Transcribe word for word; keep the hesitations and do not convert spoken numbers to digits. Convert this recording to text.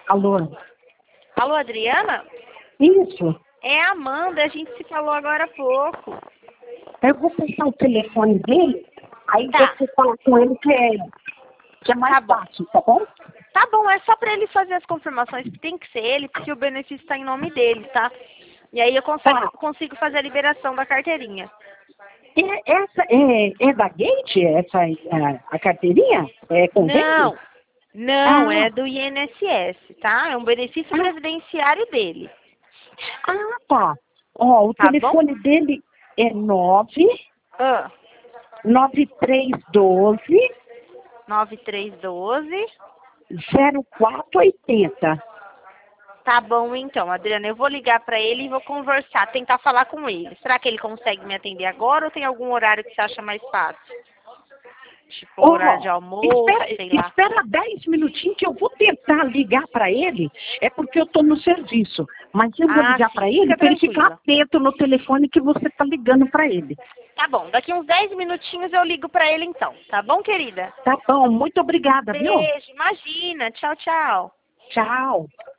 Alô? Alô, Adriana? Isso. É a Amanda, a gente se falou agora há pouco. Eu vou passar o telefone dele, aí Tá. você fala com ele que é, que é mais Tá bom. fácil, tá bom? Tá bom, é só pra ele fazer as confirmações que tem que ser ele, porque o benefício tá em nome dele, tá? E aí eu consigo, Tá. consigo fazer a liberação da carteirinha. É, essa é, é da Gate, essa a, a carteirinha? É convênio? Não, não, Ah, é do I N S S, tá? É um benefício ah, previdenciário dele, ah, tá. Ó, o tá bom? telefone dele é nove Ah, nove três um dois nove três um dois. zero quatro oito zero. Tá bom então, Adriana, eu vou ligar pra ele e vou conversar, tentar falar com ele. Será que ele consegue me atender agora ou tem algum horário que você acha mais fácil? Tipo, horário de Ó, almoço, espera, sei lá. espera dez minutinhos que eu vou tentar ligar para ele. É porque eu estou no serviço. Mas eu vou Ah, ligar para sim, ele fica para ele ficar tranquila. atento no telefone que você está ligando para ele. Tá bom, daqui uns dez minutinhos eu ligo pra ele então, tá bom, querida? Tá bom, muito obrigada, viu? Beijo, imagina, tchau, tchau. Tchau.